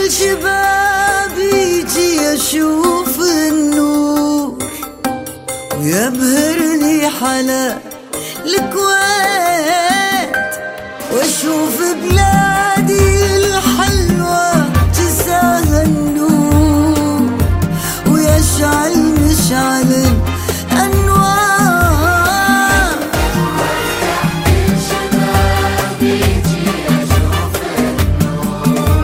وشبابيجي أشوف النور ويبهرني حلا الكويت، واشوف بلادي الحلوة جساها النور ويشعل مشعل الأنوار. شبابيجي أشوف النور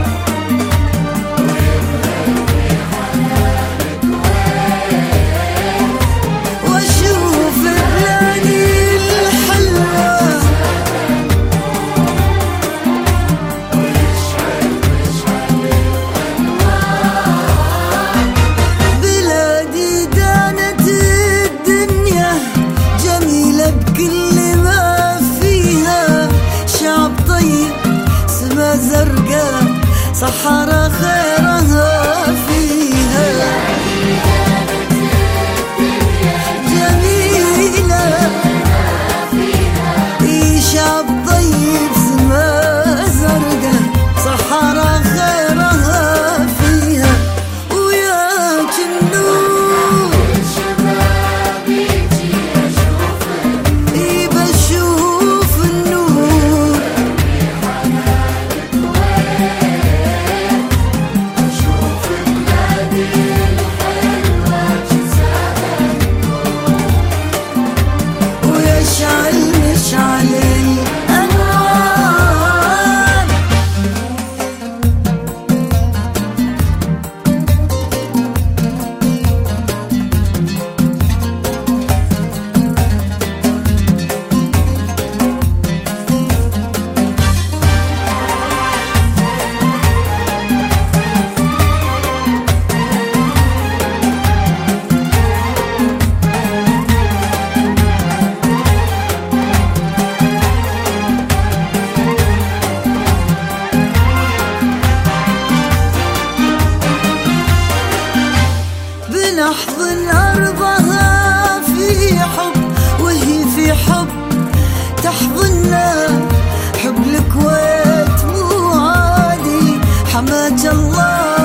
ويبهرني حلا الكويت، واشوف بلادي الحلوة ويشعل مشعل الأنوار. بلادي دانت الدنيا جميلة بكل ما فيها، شعب طيب سما زرقاء صحرا خيرها فيها، جميلة شعب طيب سما زرقاء صحرا خيرها فيها، وياك النور شبابيجي أشوف النور بشوف النور أشوف بلادي الحلوة جساها النور ويشعل مشعل الأنوار. بنحضن أرضها في حب وهي في حب تحضننا، حب الكويت مو عادي، حماك الله